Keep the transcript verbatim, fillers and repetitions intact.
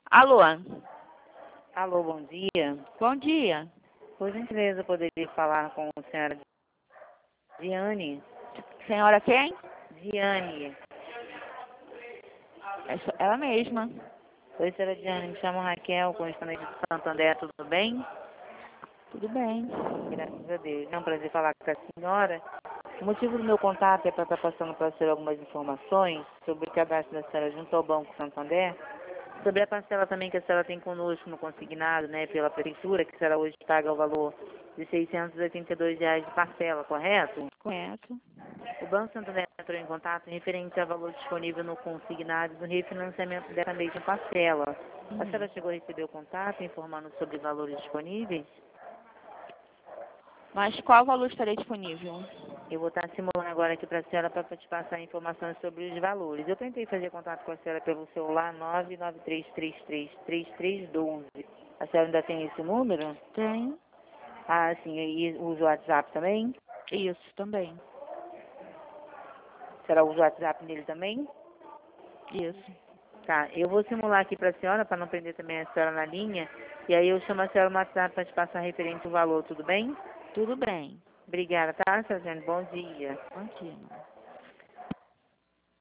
Alô, Alô, bom dia. bom dia. Por gentileza, poderia falar com a senhora Diane? Senhora quem? Diane. É só- ela mesma. Oi, senhora Diane, me chamo Raquel, correspondente de Santo André, tudo bem? Tudo bem. Graças a Deus. É um prazer falar com a senhora. O motivo do meu contato é para estar passando para a senhora algumas informações sobre o cadastro da senhora junto ao Banco Santander, sobre a parcela também que a senhora tem conosco no consignado, né, pela prefeitura, que a senhora hoje paga o valor de seiscentos e oitenta e dois reais de parcela, correto? Correto. O Banco Santander entrou em contato referente ao valor disponível no consignado do refinanciamento dessa mesma parcela. A Uhum. senhora chegou a receber o contato informando sobre valores disponíveis? Mas qual valor estaria disponível? Eu vou estar simulando agora aqui para a senhora para te passar informações sobre os valores. Eu tentei fazer contato com a senhora pelo celular nove nove três três três três três um dois. A senhora ainda tem esse número? Tem. Ah, sim. E usa o WhatsApp também? Isso, também. A senhora usa o WhatsApp dele também? Isso. Tá, eu vou simular aqui para a senhora, para não prender também a senhora na linha, e aí eu chamo a senhora no WhatsApp para te passar referente o valor, tudo bem? Tudo bem. Obrigada, tá, senhora Jane? Bom dia. Contínuo.